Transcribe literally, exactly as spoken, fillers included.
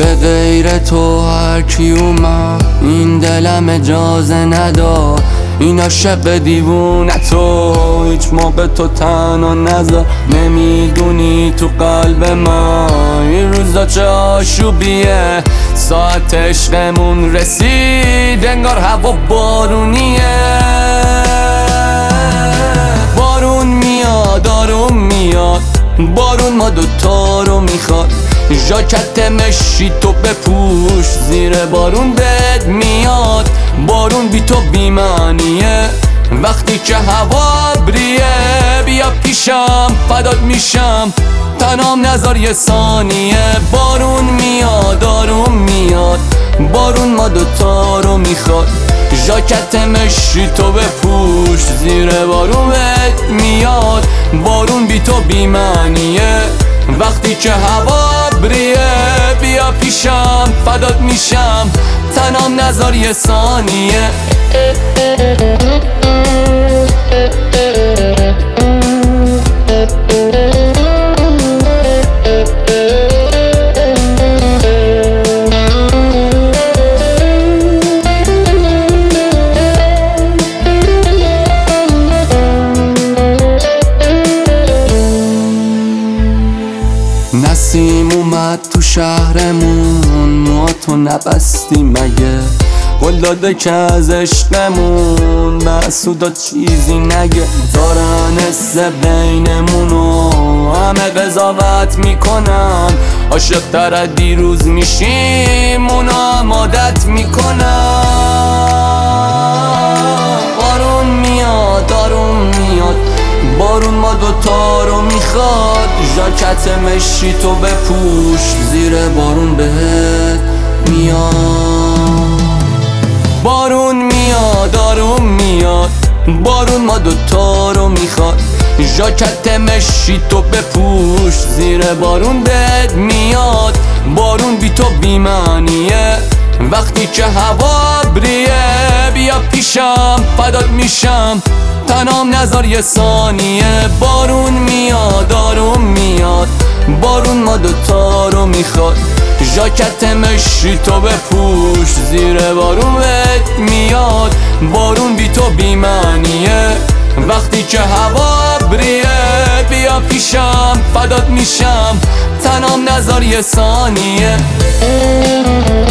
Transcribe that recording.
به غیر تو هر کی اومد این دلم اجازه نداد، این عاشق دیوونه تو هیچ موقع تو تنها نذار. نمیدونی تو قلب من این روزا چه آشوبیه، ساعت عشقمون رسید انگار هوا بارونیه. بارون میاد آروم میاد، بارون ما دوتا رو میخواد. ژاکت مشی تو بپوش، زیر بارون بد میاد. بارون بی تو بی‌معنیه وقتی که هوا بریه. بیا پیشم فدات میشم، تنام نذار یه ثانیه. بارون میاد آروم میاد، بارون ما دوتا رو میخواد. ژاکت مشی تو بپوش، زیر بارون بد میاد. بارون بی تو بی‌معنیه وقتی که هوا بریه. بیا پیشم فدات میشم، تنام نذار یه ثانیه. نسیم اومد تو شهرمون، موهاتو نبستی مگه؟ قول داده که از عشقمون مسعودا چیزی نگه. دارن حسه بینمونو همه قضاوت میکنن، عاشق تر از دیروز میشیم اونا هم عادت میکنن. بارون میاد آروم میاد، بارون ما دوتا رو میخواد. ژاکت مشی تو بپوش، زیر بارون بهت میاد. بارون میاد آروم میاد، بارون ما دوتا رو میخواد. ژاکت مشی تو بپوش، زیر بارون بهت میاد. بارون بی تو بی‌معنیه وقتی که هوا بریه. بیا پیشم فدات میشم، تنام نذار یه ثانیه. بارون میاد آروم میاد، بارون ما دوتا رو میخواد. ژاکت مشی تو بپوش، زیر بارون بهت میاد. بارون بی تو بی‌معنیه وقتی که هوا بریه. بیا پیشم فدات میشم، تنام نذار یه ثانیه.